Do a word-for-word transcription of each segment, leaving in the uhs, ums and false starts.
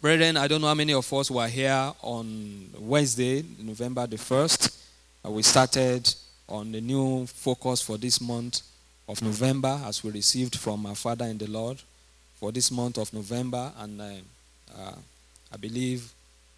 Brethren, I don't know how many of us were here on Wednesday, November the first. Uh, we started on the new focus for this month of November as we received from our Father in the Lord for this month of November. And uh, uh, I believe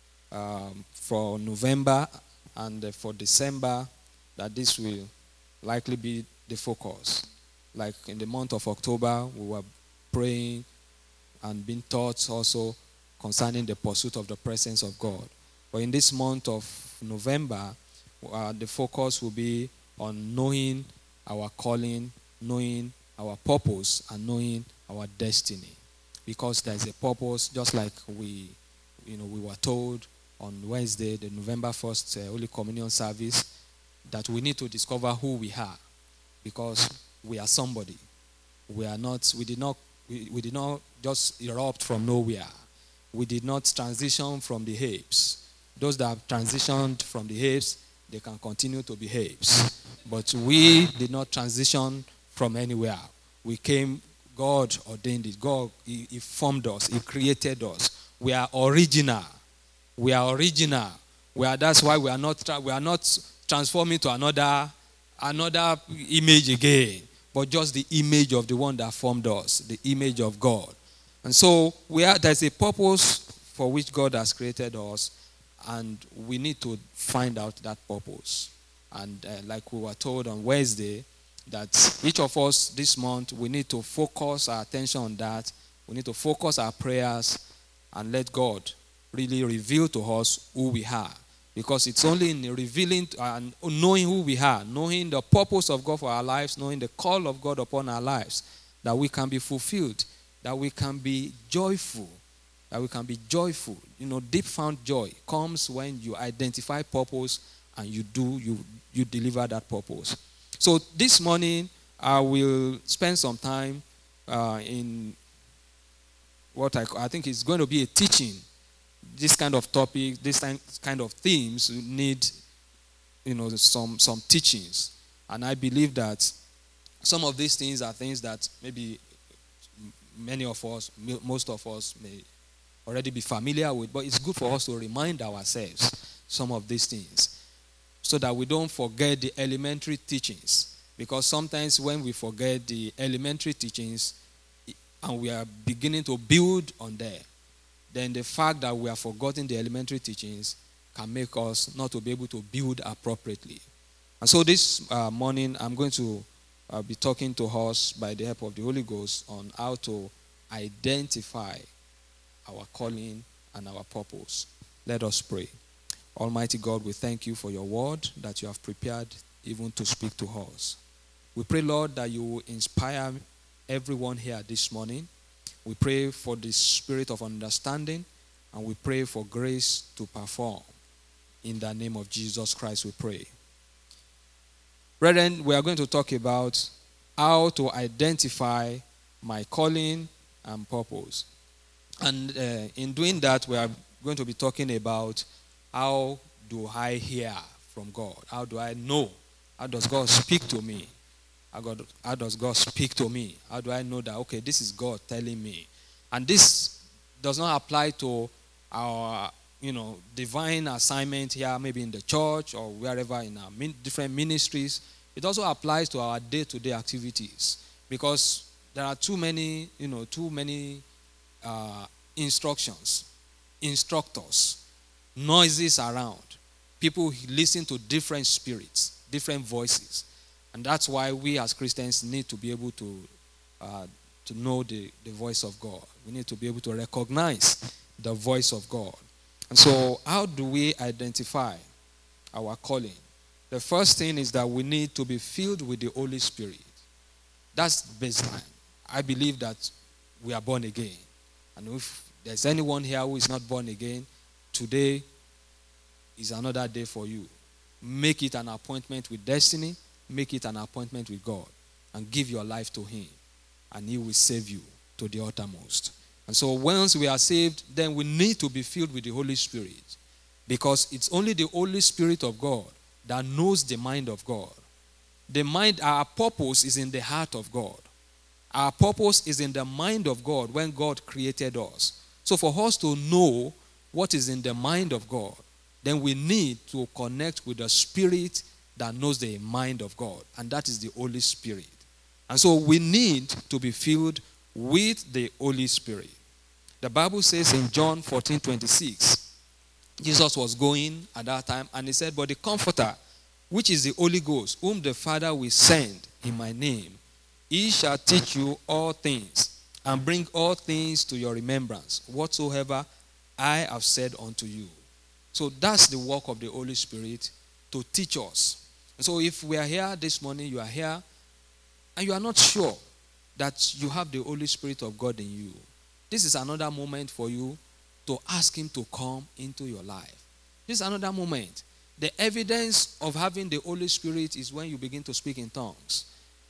um, for November and uh, for December that this will likely be the focus. Like in the month of October, we were praying and being taught also concerning the pursuit of the presence of God. But in this month of November, uh, the focus will be on knowing our calling, knowing our purpose, and knowing our destiny. Because there is a purpose, just like we, you know, we were told on Wednesday, the November first uh, Holy Communion service, that we need to discover who we are, because we are somebody. We are not. We did not. We, we did not just erupt from nowhere. We did not transition from the apes. Those that have transitioned from the apes, they can continue to be apes. But we did not transition from anywhere. We came. God ordained it. God, he, he formed us. He created us. We are original. We are original. We are. That's why we are not. We are not transforming to another, another image again, but just the image of the one that formed us, the image of God. And so we are, there's a purpose for which God has created us, and we need to find out that purpose. And uh, like we were told on Wednesday, that each of us this month, we need to focus our attention on that. We need to focus our prayers and let God really reveal to us who we are. Because it's only in revealing and knowing who we are, knowing the purpose of God for our lives, knowing the call of God upon our lives, that we can be fulfilled, that we can be joyful, that we can be joyful. You know, deep found joy comes when you identify purpose and you do, you, you deliver that purpose. So this morning, I will spend some time uh, in what I, I think is going to be a teaching. This kind of topic, this kind of themes need, you know, some some teachings. And I believe that some of these things are things that maybe many of us, most of us may already be familiar with, but it's good for us to remind ourselves some of these things so that we don't forget the elementary teachings. Because sometimes when we forget the elementary teachings and we are beginning to build on them, then the fact that we have forgotten the elementary teachings can make us not to be able to build appropriately. And so this uh, morning, I'm going to uh, be talking to us by the help of the Holy Ghost on how to identify our calling and our purpose. Let us pray. Almighty God, we thank you for your word that you have prepared even to speak to us. We pray, Lord, that you will inspire everyone here this morning. We pray for the spirit of understanding, and we pray for grace to perform. In the name of Jesus Christ, we pray. Brethren, we are going to talk about how to identify my calling and purpose. And uh, in doing that, we are going to be talking about how do I hear from God? How do I know? How does God speak to me? How, God, how does God speak to me? How do I know that, okay, this is God telling me? And this does not apply to our, you know, divine assignment here, maybe in the church or wherever in our min- different ministries. It also applies to our day-to-day activities, because there are too many, you know, too many uh, instructions, instructors, noises around. People listen to different spirits, different voices. And that's why we as Christians need to be able to uh, to know the, the voice of God. We need to be able to recognize the voice of God. And so how do we identify our calling? The first thing is that we need to be filled with the Holy Spirit. That's baseline. I believe that we are born again. And if there's anyone here who is not born again, today is another day for you. Make it an appointment with destiny. Make it an appointment with God and give your life to him, and he will save you to the uttermost. And so once we are saved, then we need to be filled with the Holy Spirit, because it's only the Holy Spirit of God that knows the mind of God. The mind, our purpose is in the heart of God. Our purpose is in the mind of God when God created us. So for us to know what is in the mind of God, then we need to connect with the Spirit that knows the mind of God, and that is the Holy Spirit. And so we need to be filled with the Holy Spirit. The Bible says in John fourteen twenty-six, Jesus was going at that time, and he said, but the Comforter, which is the Holy Ghost, whom the Father will send in my name, he shall teach you all things, and bring all things to your remembrance, whatsoever I have said unto you. So that's the work of the Holy Spirit, to teach us. And so if we are here this morning, you are here, and you are not sure that you have the Holy Spirit of God in you, this is another moment for you to ask him to come into your life. This is another moment. The evidence of having the Holy Spirit is when you begin to speak in tongues.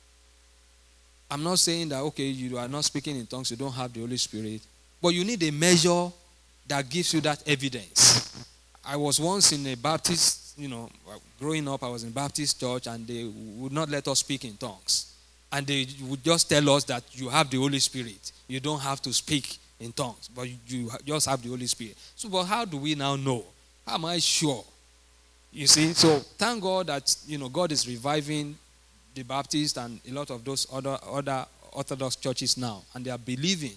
I'm not saying that, okay, you are not speaking in tongues, you don't have the Holy Spirit, but you need a measure that gives you that evidence. I was once in a Baptist, you know, growing up, I was in a Baptist church, and they would not let us speak in tongues. And they would just tell us that you have the Holy Spirit. You don't have to speak in tongues, but you just have the Holy Spirit. So, but how do we now know? How am I sure? You see, so thank God that, you know, God is reviving the Baptist and a lot of those other, other Orthodox churches now, and they are believing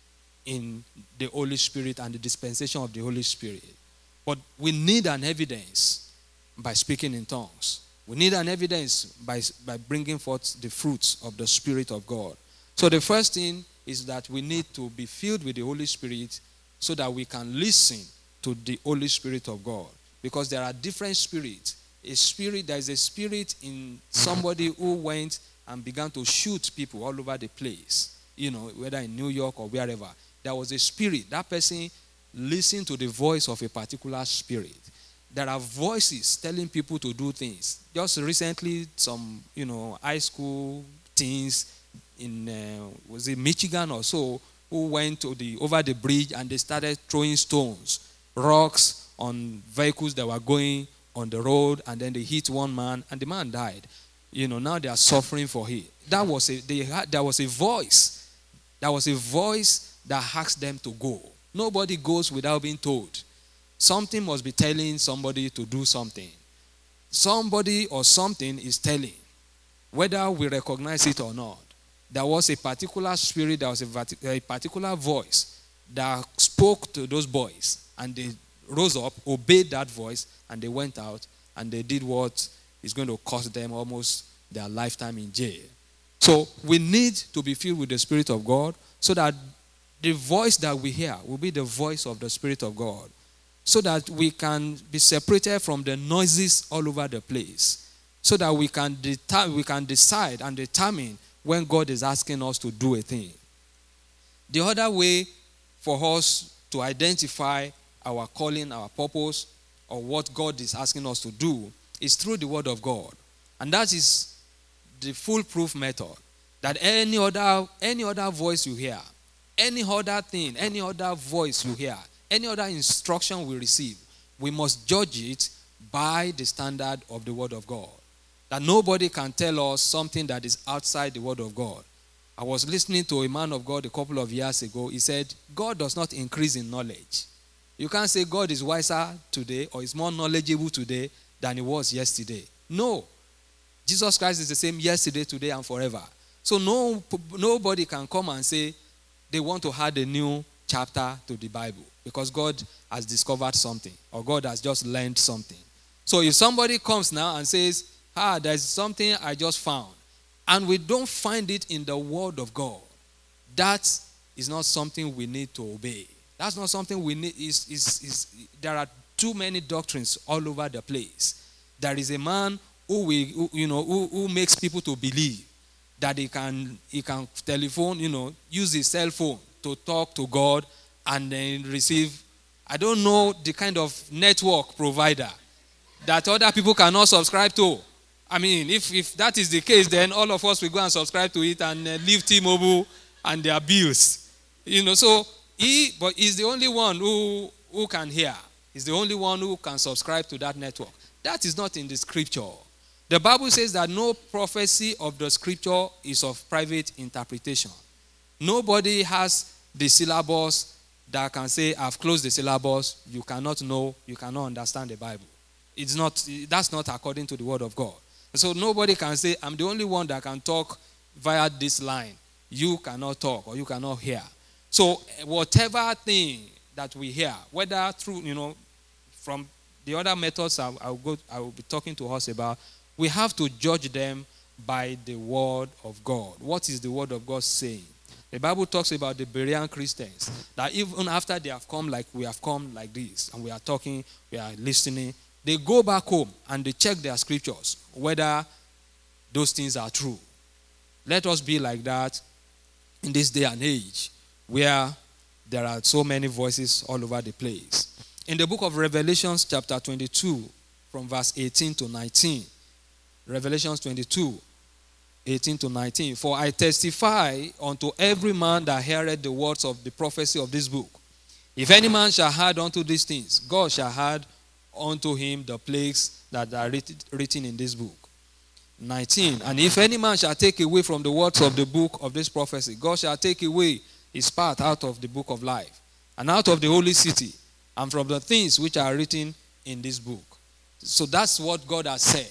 in the Holy Spirit and the dispensation of the Holy Spirit. But we need an evidence by speaking in tongues. We need an evidence by, by bringing forth the fruits of the Spirit of God. So the first thing is that we need to be filled with the Holy Spirit so that we can listen to the Holy Spirit of God. Because there are different spirits. A spirit, there is a spirit in somebody who went and began to shoot people all over the place. You know, whether in New York or wherever. There was a spirit. That person listened to the voice of a particular spirit. There are voices telling people to do things. Just recently, some, you know, high school teens in, uh, was it Michigan or so, who went to the over the bridge and they started throwing stones, rocks on vehicles that were going on the road, and then they hit one man, and the man died. You know, now they are suffering for it. That was a, they had, there was a voice. There was a voice that asked them to go. Nobody goes without being told. Something must be telling somebody to do something. Somebody or something is telling, whether we recognize it or not. There was a particular spirit, there was a, a particular voice that spoke to those boys, and they rose up, obeyed that voice, and they went out, and they did what is going to cost them almost their lifetime in jail. So we need to be filled with the Spirit of God so that the voice that we hear will be the voice of the Spirit of God, so that we can be separated from the noises all over the place, so that we can, det- we can decide and determine when God is asking us to do a thing. The other way for us to identify our calling, our purpose, or what God is asking us to do is through the Word of God. And that is the foolproof method. That any other, any other voice you hear, any other thing, any other voice you hear, any other instruction we receive, we must judge it by the standard of the Word of God. That nobody can tell us something that is outside the Word of God. I was listening to a man of God a couple of years ago. He said, God does not increase in knowledge. You can't say God is wiser today or is more knowledgeable today than he was yesterday. No. Jesus Christ is the same yesterday, today, and forever. So no, nobody can come and say they want to add a new chapter to the Bible because God has discovered something or God has just learned something. So if somebody comes now and says, ah, there's something I just found, and we don't find it in the Word of God, that is not something we need to obey. That's not something we need. Is, is, is, there are too many doctrines all over the place. There is a man who, we, who, you know, who, who makes people to believe that he can, he can telephone, you know, use his cell phone to talk to God and then receive, I don't know, the kind of network provider that other people cannot subscribe to. I mean, if, if that is the case, then all of us will go and subscribe to it and uh, leave T-Mobile and their bills. You know, so he, but he's the only one who, who can hear. He's the only one who can subscribe to that network. That is not in the scripture. The Bible says that no prophecy of the scripture is of private interpretation. Nobody has the syllabus that can say, I've closed the syllabus, you cannot know, you cannot understand the Bible. It's not, that's not according to the word of God. So nobody can say, I'm the only one that can talk via this line. You cannot talk or you cannot hear. So whatever thing that we hear, whether through, you know, from the other methods I'll, I'll go, I will be talking to us about, we have to judge them by the word of God. What is the word of God saying? The Bible talks about the Berean Christians, that even after they have come like we have come like this, and we are talking, we are listening, they go back home and they check their scriptures, whether those things are true. Let us be like that in this day and age, where there are so many voices all over the place. In the book of Revelations chapter twenty-two, from verse eighteen to nineteen, Revelations twenty-two, eighteen to nineteen. For I testify unto every man that heareth the words of the prophecy of this book. If any man shall add unto these things, God shall add unto him the plagues that are written in this book. nineteen. And if any man shall take away from the words of the book of this prophecy, God shall take away his part out of the book of life, and out of the holy city, and from the things which are written in this book. So that's what God has said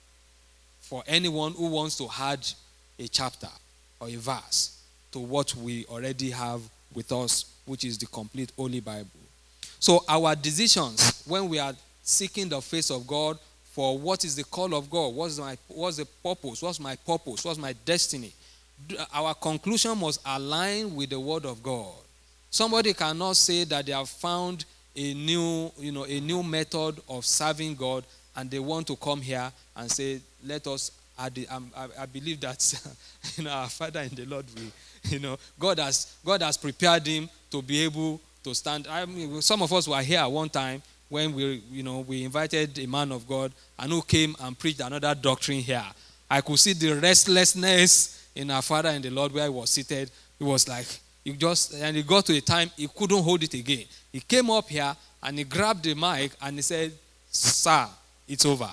for anyone who wants to add a chapter or a verse to what we already have with us, which is the complete Holy Bible. So our decisions when we are seeking the face of God for what is the call of God, what's my what's the purpose, what's my purpose, what's my destiny, our conclusion must align with the word of God. Somebody cannot say that they have found a new, you know, a new method of serving God, and they want to come here and say, let us add it. I, I believe that you know, our Father in the Lord, we, you know, God has God has prepared him to be able to stand. I mean, some of us were here at one time when we, you know, we invited a man of God and who came and preached another doctrine here. I could see the restlessness in our Father in the Lord where he was seated. He was like, he just, and he got to a time he couldn't hold it again. He came up here and he grabbed the mic and he said, sir, it's over.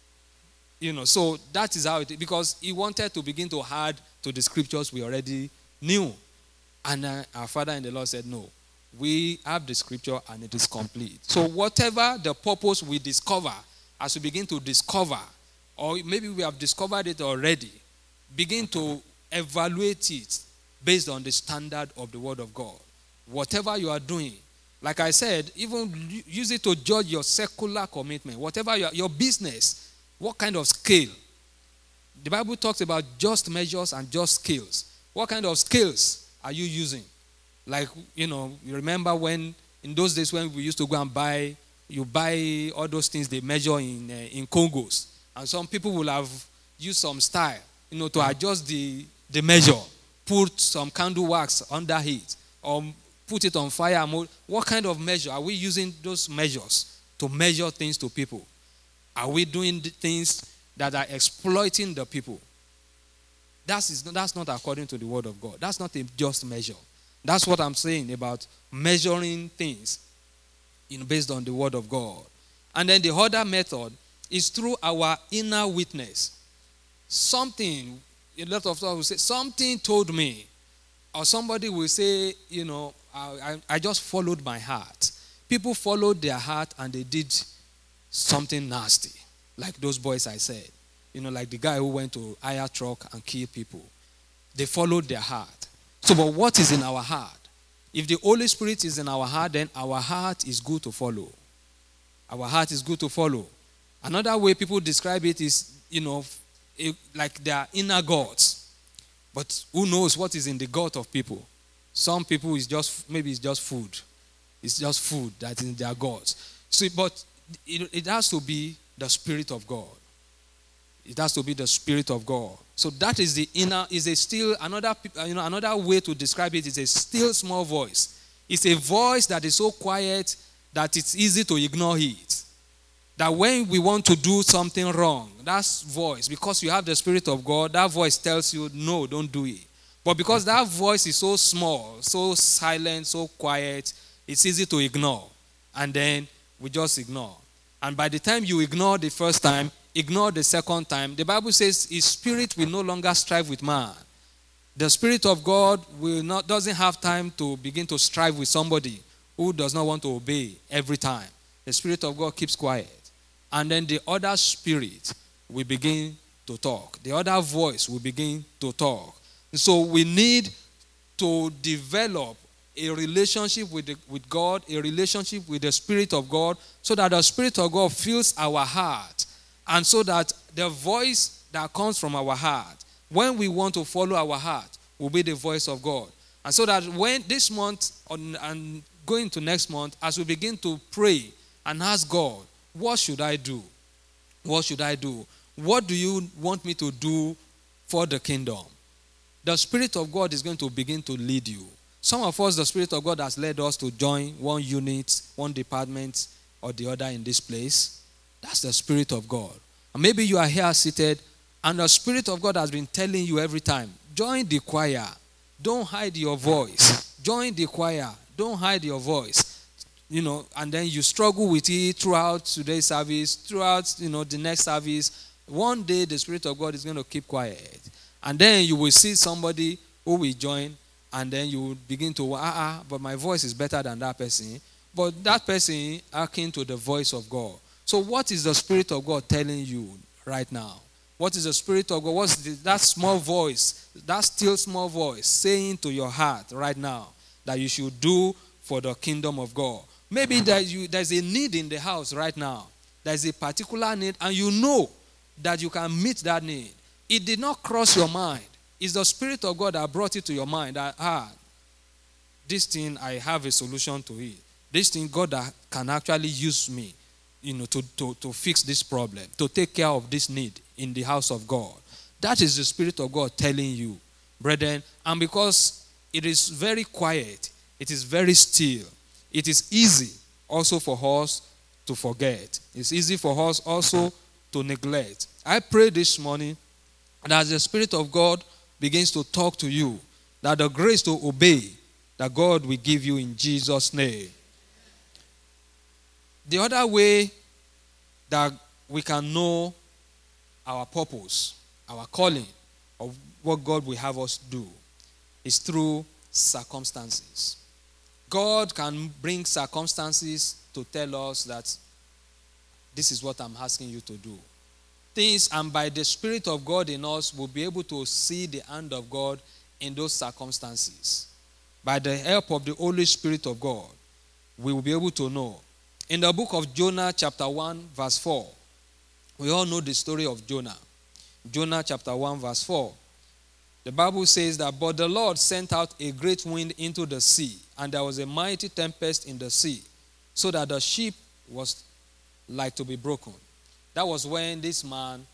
You know, so that is how it is, because he wanted to begin to add to the scriptures we already knew. And uh, our Father in the Lord said, no, we have the scripture and it is complete. So whatever the purpose we discover, as we begin to discover, or maybe we have discovered it already, begin to evaluate it based on the standard of the word of God. Whatever you are doing, like I said, even use it to judge your secular commitment. Whatever your, your business, what kind of scale? The Bible talks about just measures and just scales. What kind of scales are you using? Like, you know, you remember when, in those days when we used to go and buy, you buy all those things they measure in uh, in Congos. And some people will have used some style, you know, to adjust the, the measure. Put some candle wax under it, or put it on fire. What kind of measure? Are we using those measures to measure things to people? Are we doing the things that are exploiting the people? That is, that's not according to the word of God. That's not a just measure. That's what I'm saying about measuring things in, based on the word of God. And then the other method is through our inner witness. Something, a lot of times will say, something told me. Or somebody will say, you know, I, I, I just followed my heart. People followed their heart and they did something nasty. Like those boys I said. You know, like the guy who went to hire truck and kill people. They followed their heart. So, but what is in our heart? If the Holy Spirit is in our heart, then our heart is good to follow. Our heart is good to follow. Another way people describe it is, you know, like their inner gods. But who knows what is in the gut of people? Some people is just, maybe it's just food. It's just food that's in their gods. So, but it, it has to be the Spirit of God. It has to be the Spirit of God. So that is the inner, is a still, another, you know, another way to describe it is a still small voice. It's a voice that is so quiet that it's easy to ignore it. That when we want to do something wrong, that voice, because you have the Spirit of God, that voice tells you, no, don't do it. But because that voice is so small, so silent, so quiet, it's easy to ignore. And then we just ignore. And by the time you ignore the first time, ignore the second time, the Bible says his spirit will no longer strive with man. The Spirit of God will not doesn't have time to begin to strive with somebody who does not want to obey every time. The Spirit of God keeps quiet. And then the other spirit will begin to talk. The other voice will begin to talk. So we need to develop a relationship with, the, with God, a relationship with the Spirit of God, so that the Spirit of God fills our heart. And so that the voice that comes from our heart, when we want to follow our heart, will be the voice of God. And so that when this month on, and going to next month, as we begin to pray and ask God, what should I do? What should I do? What do you want me to do for the kingdom? The Spirit of God is going to begin to lead you. Some of us, the Spirit of God has led us to join one unit, one department or the other in this place. That's the Spirit of God. And maybe you are here seated and the Spirit of God has been telling you every time, join the choir. Don't hide your voice. Join the choir. Don't hide your voice. You know, and then you struggle with it throughout today's service, throughout, you know, the next service. One day the Spirit of God is going to keep quiet. And then you will see somebody who will join, and then you will begin to, ah, ah, but my voice is better than that person. But that person akin to the voice of God. So what is the Spirit of God telling you right now? What is the Spirit of God? What's the, that small voice, that still small voice saying to your heart right now that you should do for the kingdom of God? Maybe there you, there's a need in the house right now. There's a particular need, and you know that you can meet that need. It did not cross your mind. It's the Spirit of God that brought it to your mind that, ah, this thing, I have a solution to it. This thing, God that can actually use me, you know, to, to, to fix this problem, to take care of this need in the house of God. That is the Spirit of God telling you, brethren. And because it is very quiet, it is very still, it is easy also for us to forget. It's easy for us also to neglect. I pray this morning that as the Spirit of God begins to talk to you, that the grace to obey, that God will give you in Jesus' name. The other way that we can know our purpose, our calling, of what God will have us do, is through circumstances. God can bring circumstances to tell us that this is what I'm asking you to do. Things, and by the Spirit of God in us, we'll be able to see the hand of God in those circumstances. By the help of the Holy Spirit of God, we will be able to know. In the book of Jonah, chapter one, verse four, we all know the story of Jonah. Jonah, chapter one, verse four. The Bible says that, but the Lord sent out a great wind into the sea, and there was a mighty tempest in the sea, so that the ship was like to be broken. That was when this man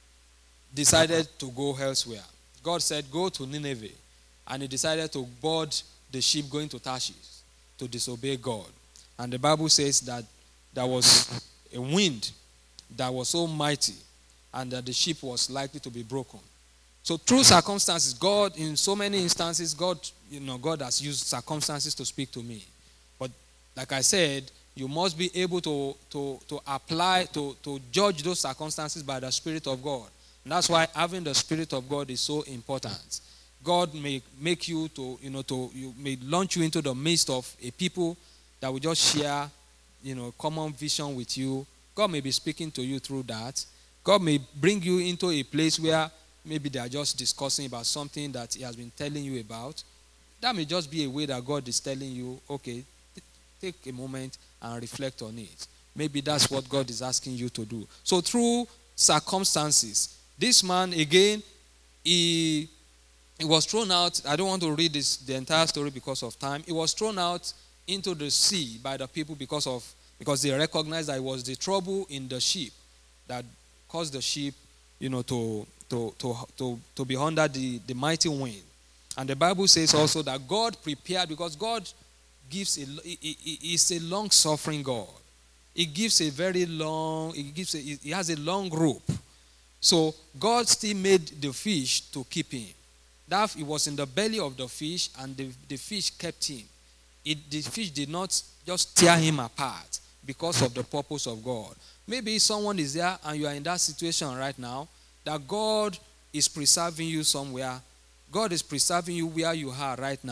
decided to go elsewhere. God said, go to Nineveh. And he decided to board the ship going to Tarshish to disobey God. And the Bible says that there was a wind that was so mighty and that the ship was likely to be broken. So through circumstances, God, in so many instances, God, you know, God has used circumstances to speak to me. But like I said, you must be able to, to, to apply, to, to judge those circumstances by the Spirit of God. And that's why having the Spirit of God is so important. God may make you to, you know, to, you may launch you into the midst of a people that will just share, you know, common vision with you. God may be speaking to you through that. God may bring you into a place where maybe they are just discussing about something that he has been telling you about. That may just be a way that God is telling you, okay, t- take a moment and reflect on it. Maybe that's what God is asking you to do. So through circumstances, this man, again, he, he was thrown out. I don't want to read this, the entire story because of time. He was thrown out into the sea by the people because of because they recognized that it was the trouble in the ship that caused the ship, you know, to to to to, to be under the, the mighty wind. And the Bible says also that God prepared, because God gives a he is a long-suffering God. He gives a very long, he gives a, he has a long rope. So God still made the fish to keep him. That he was in the belly of the fish, and the, the fish kept him. It, the fish did not just tear him apart because of the purpose of God. Maybe someone is there and you are in that situation right now, that God is preserving you somewhere. God is preserving you where you are right now,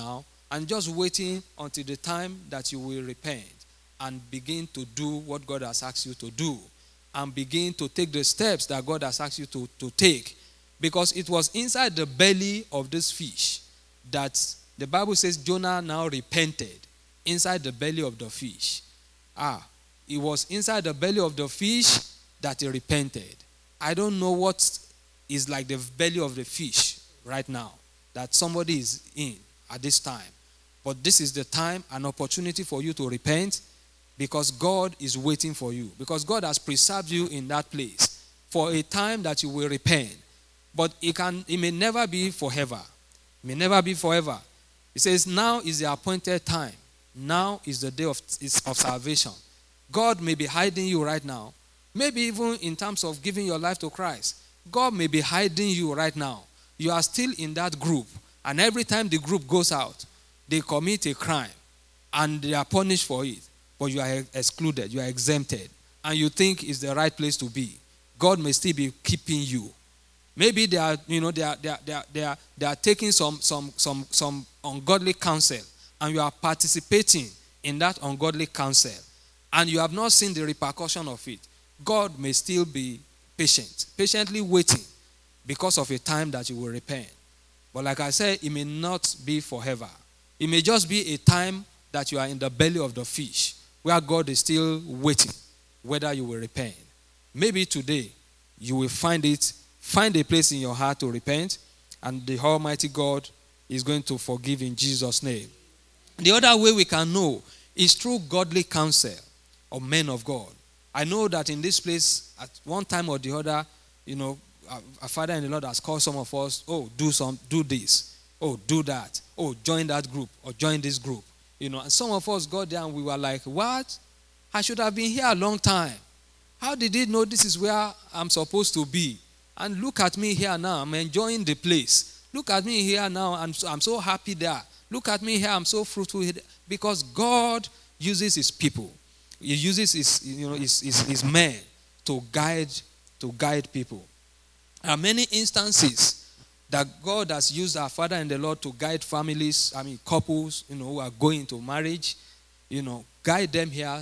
and just waiting until the time that you will repent and begin to do what God has asked you to do, and begin to take the steps that God has asked you to, to take. Because it was inside the belly of this fish that the Bible says Jonah now repented. Inside the belly of the fish. Ah, it was inside the belly of the fish that he repented. I don't know what is like the belly of the fish right now that somebody is in at this time. But this is the time, an opportunity for you to repent, because God is waiting for you. Because God has preserved you in that place for a time that you will repent. But it can, it may never be forever. It may never be forever. It says now is the appointed time. Now is the day of, is of salvation. God may be hiding you right now. Maybe even in terms of giving your life to Christ. God may be hiding you right now. You are still in that group. And every time the group goes out, they commit a crime. And they are punished for it. But you are excluded. You are exempted. And you think it's the right place to be. God may still be keeping you. Maybe they are, you know, they are, they are, they are, they are, they are taking some, some, some, some ungodly counsel. And you are participating in that ungodly counsel, and you have not seen the repercussion of it. God may still be patient, patiently waiting because of a time that you will repent. But like I said, it may not be forever. It may just be a time that you are in the belly of the fish, where God is still waiting whether you will repent. Maybe today you will find it, find a place in your heart to repent, and the Almighty God is going to forgive in Jesus' name. The other way we can know is through godly counsel of men of God. I know that in this place, at one time or the other, you know, our Father in the Lord has called some of us, oh, do some, do this, oh, do that, oh, join that group, or join this group. You know, and some of us got there and we were like, what? I should have been here a long time. How did he know this is where I'm supposed to be? And look at me here now, I'm enjoying the place. Look at me here now, I'm so, I'm so happy there. Look at me here, I'm so fruitful here. Because God uses his people. He uses his, you know, his, his, his men to guide, to guide people. There are many instances that God has used our Father in the Lord to guide families, I mean couples, you know, who are going to marriage, you know, guide them here,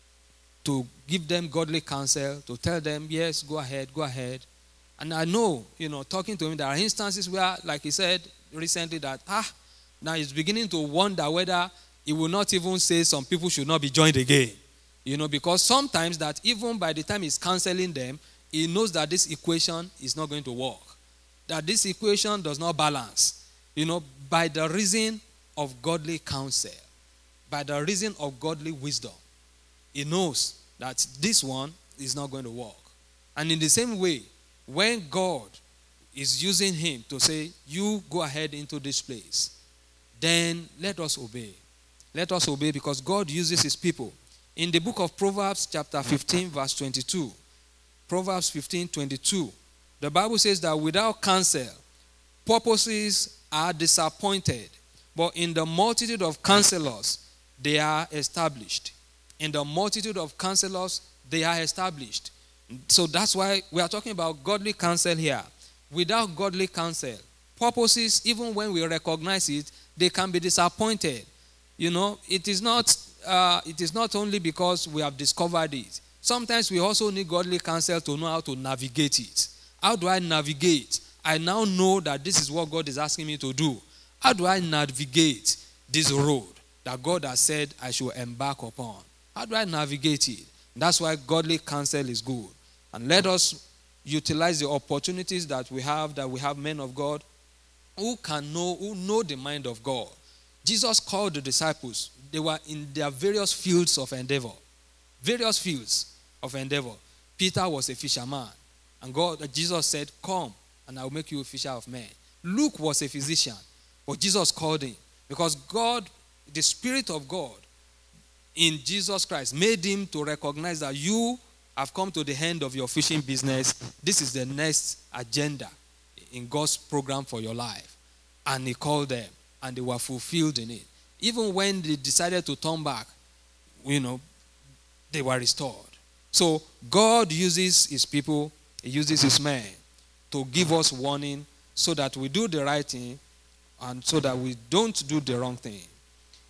to give them godly counsel, to tell them, yes, go ahead, go ahead. And I know, you know, talking to him, there are instances where, like he said recently, that, ah, now he's beginning to wonder whether he will not even say some people should not be joined again. You know, because sometimes that even by the time he's counseling them, he knows that this equation is not going to work. That this equation does not balance. You know, by the reason of godly counsel, by the reason of godly wisdom, he knows that this one is not going to work. And in the same way, when God is using him to say, you go ahead into this place, then let us obey. Let us obey, because God uses his people. In the book of Proverbs chapter fifteen verse twenty-two, Proverbs fifteen twenty-two, the Bible says that without counsel, purposes are disappointed, but in the multitude of counselors, they are established. In the multitude of counselors, they are established. So that's why we are talking about godly counsel here. Without godly counsel, purposes, even when we recognize it, they can be disappointed. You know, it is not uh, it is not only because we have discovered it. Sometimes we also need godly counsel to know how to navigate it. How do I navigate? I now know that this is what God is asking me to do. How do I navigate this road that God has said I should embark upon? How do I navigate it? That's why godly counsel is good. And let us utilize the opportunities that we have, that we have men of God who can know, who know the mind of God. Jesus called the disciples. They were in their various fields of endeavor. Various fields of endeavor. Peter was a fisherman. And God, Jesus said, come and I will make you a fisher of men. Luke was a physician. But Jesus called him. Because God, the Spirit of God in Jesus Christ, made him to recognize that you have come to the end of your fishing business. This is the next agenda in God's program for your life. And he called them. And they were fulfilled in it. Even when they decided to turn back, you know, they were restored. So God uses his people, he uses his men to give us warning so that we do the right thing and so that we don't do the wrong thing.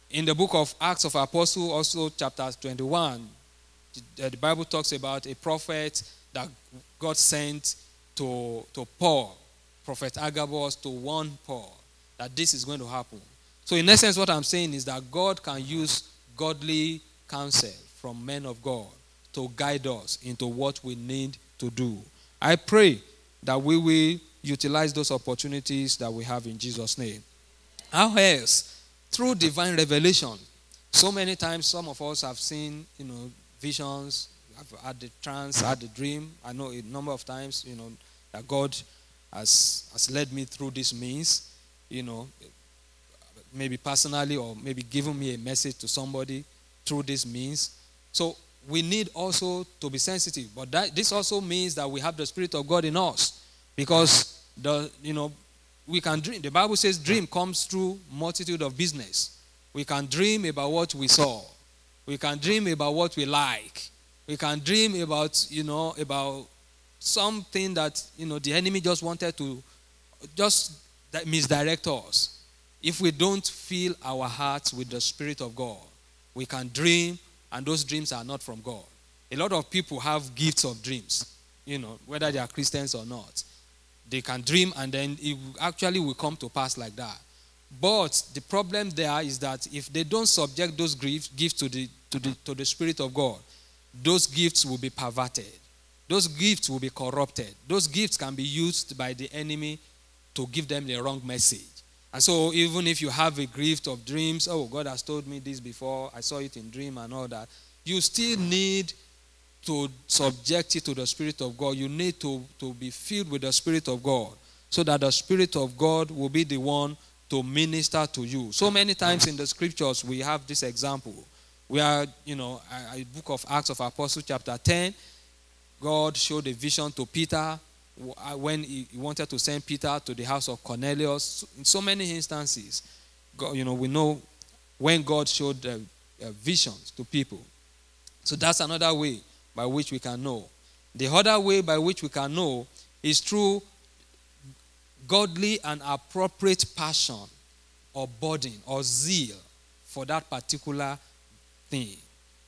In the book of Acts of Apostles, also chapter twenty-one, the, the Bible talks about a prophet that God sent to, to Paul, Prophet Agabus, to warn Paul that this is going to happen. So in essence, what I'm saying is that God can use godly counsel from men of God to guide us into what we need to do. I pray that we will utilize those opportunities that we have in Jesus' name. How else? Through divine revelation. So many times, some of us have seen, you know, visions, have had the trance, had the dream. I know a number of times, you know, that God has, has led me through this means, you know, maybe personally or maybe giving me a message to somebody through this means. So we need also to be sensitive. But that, this also means that we have the Spirit of God in us. Because, the you know, we can dream. The Bible says dream comes through multitude of business. We can dream about what we saw. We can dream about what we like. We can dream about, you know, about something that, you know, the enemy just wanted to just misdirect us. If we don't fill our hearts with the Spirit of God, we can dream, and those dreams are not from God. A lot of people have gifts of dreams, you know, whether they are Christians or not. They can dream, and then it actually will come to pass like that. But the problem there is that if they don't subject those gifts to the, to the, to the Spirit of God, those gifts will be perverted. Those gifts will be corrupted. Those gifts can be used by the enemy to give them the wrong message. And so even if you have a gift of dreams, oh, God has told me this before, I saw it in dream and all that, you still need to subject it to the Spirit of God. You need to, to be filled with the Spirit of God so that the Spirit of God will be the one to minister to you. So many times in the scriptures we have this example. We are, you know, a, a book of Acts of Apostles chapter ten, God showed a vision to Peter when he wanted to send Peter to the house of Cornelius. In so many instances, God, you know, we know when God showed uh, uh, visions to people. So that's another way by which we can know. The other way by which we can know is through godly and appropriate passion or burden or zeal for that particular thing.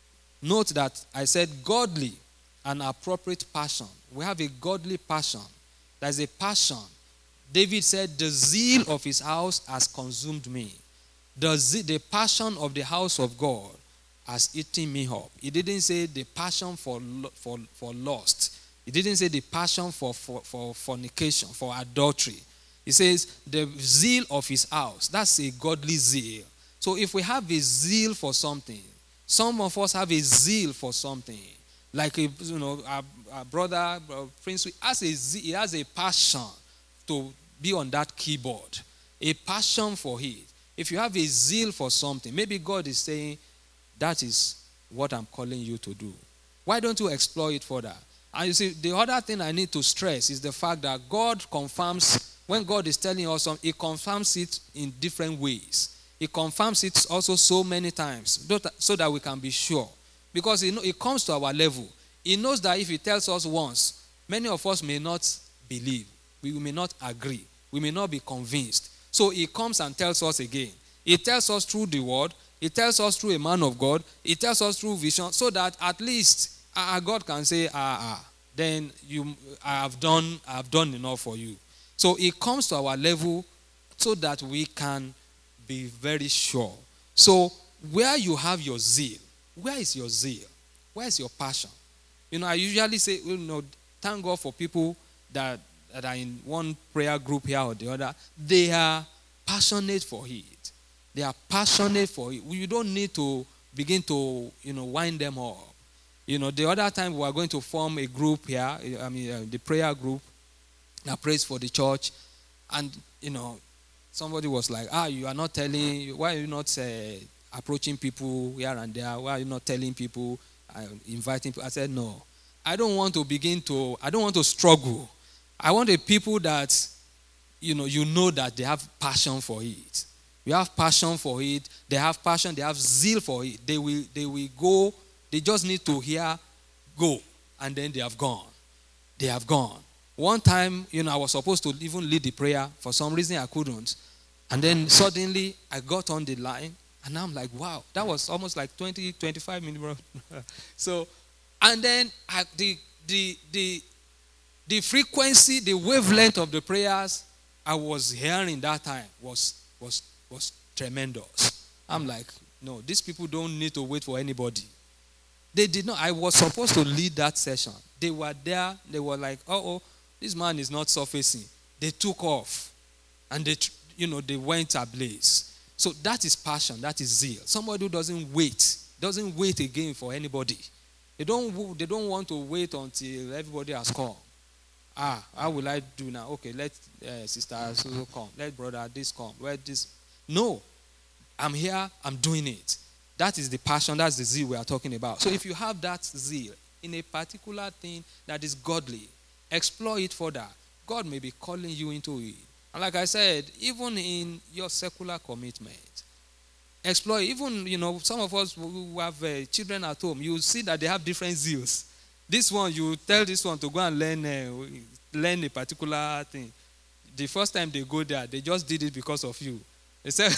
Note that I said godly and appropriate passion. We have a godly passion. There's a passion. David said, the zeal of his house has consumed me. The, zeal, the passion of the house of God has eaten me up. He didn't say the passion for, for, for lust. He didn't say the passion for, for, for fornication, for adultery. He says the zeal of his house. That's a godly zeal. So if we have a zeal for something, some of us have a zeal for something. Like, a, you know, our, our brother, our Prince, has a zeal, he has a passion to be on that keyboard. A passion for it. If you have a zeal for something, maybe God is saying, that is what I'm calling you to do. Why don't you explore it further? And you see, the other thing I need to stress is the fact that God confirms, when God is telling us something, He confirms it in different ways. He confirms it also so many times so that we can be sure. Because it comes to our level. He knows that if He tells us once, many of us may not believe. We may not agree. We may not be convinced. So He comes and tells us again. He tells us through the word. He tells us through a man of God. He tells us through vision, so that at least uh, God can say, ah, ah, then you, I have done, I have done enough for you. So it comes to our level so that we can be very sure. So where you have your zeal, where is your zeal? Where is your passion? You know, I usually say, you know, thank God for people that, that are in one prayer group here or the other. They are passionate for it. They are passionate for it. You don't need to begin to, you know, wind them up. You know, the other time we were going to form a group here, I mean, uh, the prayer group that prays for the church. And, you know, somebody was like, ah, you are not telling, why are you not uh, approaching people here and there? Why are you not telling people, uh, inviting people? I said, no. I don't want to begin to, I don't want to struggle. I want the people that, you know, you know that they have passion for it. You have passion for it. They have passion. They have zeal for it. They will, they will go. They just need to hear, go. And then they have gone. They have gone. One time, you know, I was supposed to even lead the prayer. For some reason, I couldn't. And then suddenly, I got on the line. And I'm like, wow, that was almost like twenty, twenty-five minutes. So, and then I, the, the, the, the frequency, the wavelength of the prayers I was hearing that time was, was, was tremendous. I'm like, no, these people don't need to wait for anybody. They did not. I was supposed to lead that session. They were there. They were like, oh, this man is not surfacing. They took off. And they, you know, they went ablaze. So that is passion. That is zeal. Somebody who doesn't wait, doesn't wait again for anybody. They don't, they don't want to wait until everybody has come. Ah, how will I do now? Okay, let uh, sister so come. Let brother this come. Let this. No. I'm here. I'm doing it. That is the passion. That's the zeal we are talking about. So if you have that zeal in a particular thing that is godly, explore it further. God may be calling you into it. And like I said, even in your secular commitment, explore it. Even, you know, some of us who have uh, children at home, you see that they have different zeals. This one, you tell this one to go and learn, uh, learn a particular thing. The first time they go there, they just did it because of you. They said,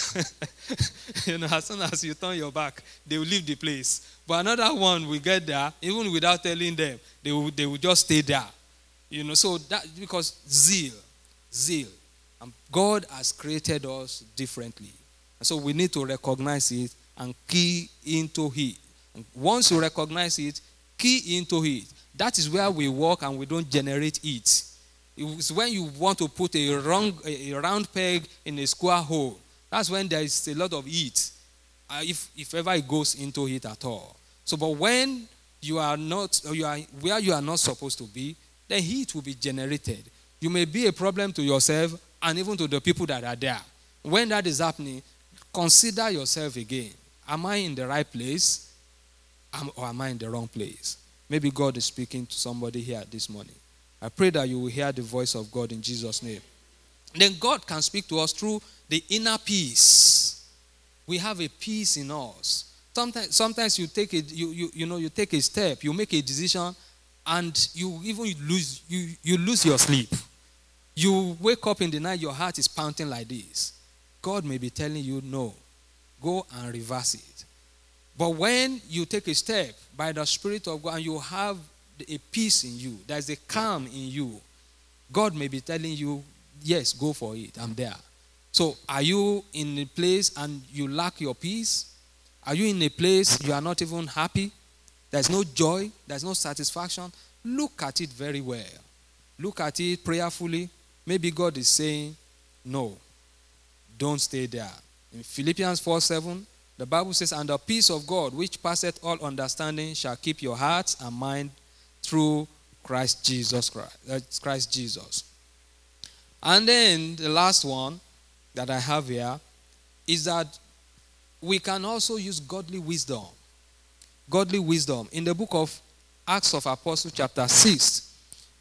you know, as soon as you turn your back, they will leave the place. But another one will get there, even without telling them, they will, they will just stay there. You know, so that, because zeal, zeal. And God has created us differently. And so we need to recognize it and key into it. And once you recognize it, key into it. That is where we work and we don't generate it. It's when you want to put a, wrong, a round peg in a square hole. That's when there is a lot of heat, uh, if, if ever it goes into it at all. So, but when you are not, or you are where you are not supposed to be, the heat will be generated. You may be a problem to yourself and even to the people that are there. When that is happening, consider yourself again. Am I in the right place, or am I in the wrong place? Maybe God is speaking to somebody here this morning. I pray that you will hear the voice of God in Jesus' name. Then God can speak to us through the inner peace. We have a peace in us. Sometimes, sometimes you take a, you, you, you know, you take a step, you make a decision, and you even lose, you, you lose your sleep. You wake up in the night, your heart is pounding like this. God may be telling you, no, go and reverse it. But when you take a step by the Spirit of God and you have a peace in you, there's a calm in you, God may be telling you, yes, go for it, I'm there. So are you in a place and you lack your peace? Are you in a place you are not even happy? There's no joy, there's no satisfaction? Look at it very well. Look at it prayerfully. Maybe God is saying, no, don't stay there. In Philippians four seven, the Bible says, and the peace of God, which passeth all understanding, shall keep your hearts and mind through Christ Jesus Christ, Christ Jesus. And then the last one that I have here is that we can also use godly wisdom. Godly wisdom. In the book of Acts of Apostles chapter six,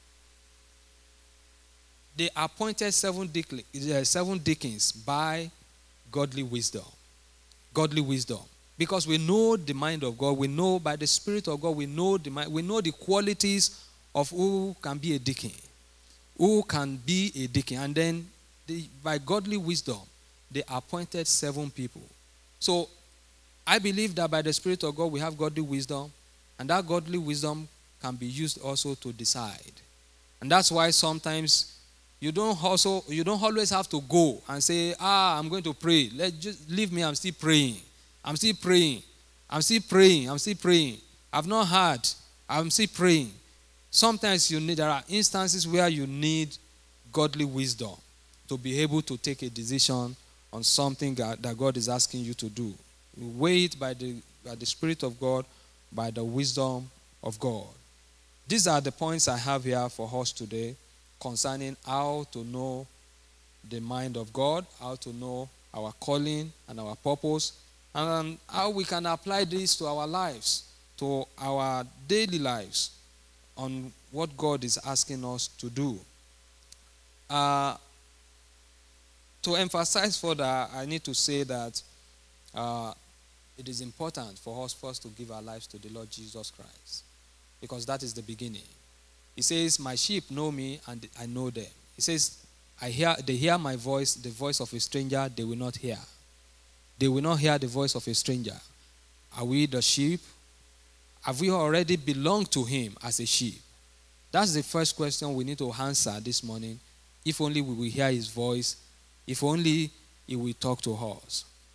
they appointed seven, deacons, seven deacons by godly wisdom. Godly wisdom. Because we know the mind of God. We know by the Spirit of God, we know the mind, we know the qualities of who can be a deacon. Who can be a deacon. And then they, by godly wisdom, they appointed seven people. So I believe that by the Spirit of God, we have godly wisdom. And that godly wisdom can be used also to decide. And that's why sometimes you don't also you don't always have to go and say, ah, I'm going to pray. Let just leave me, I'm still praying. I'm still praying. I'm still praying. I'm still praying. I've not heard. I'm still praying. Sometimes you need, there are instances where you need godly wisdom to be able to take a decision on something that, that God is asking you to do. You weigh it by the, by the Spirit of God, by the wisdom of God. These are the points I have here for us today concerning how to know the mind of God, how to know our calling and our purpose, and how we can apply this to our lives, to our daily lives, on what God is asking us to do. Uh, to emphasize further, I need to say that uh, it is important for us first to give our lives to the Lord Jesus Christ, because that is the beginning. He says, my sheep know me and I know them. He says, I hear, they hear my voice, the voice of a stranger they will not hear. They will not hear the voice of a stranger. Are we the sheep? Have we already belonged to him as a sheep? That's the first question we need to answer this morning. If only we will hear his voice. If only he will talk to us.